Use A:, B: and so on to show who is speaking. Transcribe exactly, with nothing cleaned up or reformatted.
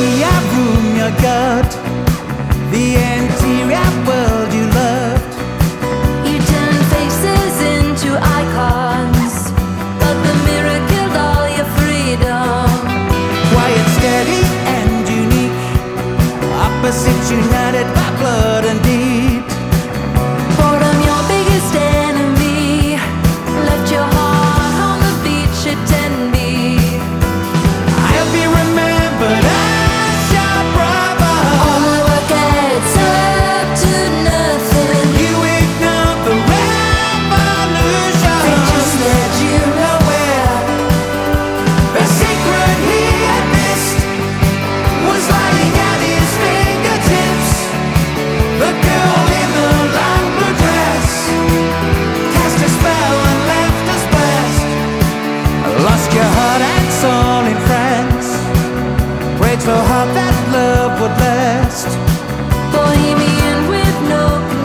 A: have room your gut, the interior world you loved.
B: You turned faces into icons, but the mirror killed all your freedom.
A: Quiet, steady and unique, opposites united by blood and deed.
B: Boredom, your biggest enemy, left your heart on the beach at Tenby.
A: I'll be remembered as your brother.
B: All my work adds up to nothing.
A: You ignored the revolution.
B: They just led you nowhere.
A: The secret he had missed was lying at his fingertips. The girl in the long blue dress cast a spell and left us blessed. Lost your heart and soul in France, prayed so hard that love would last.
B: Bohemian with no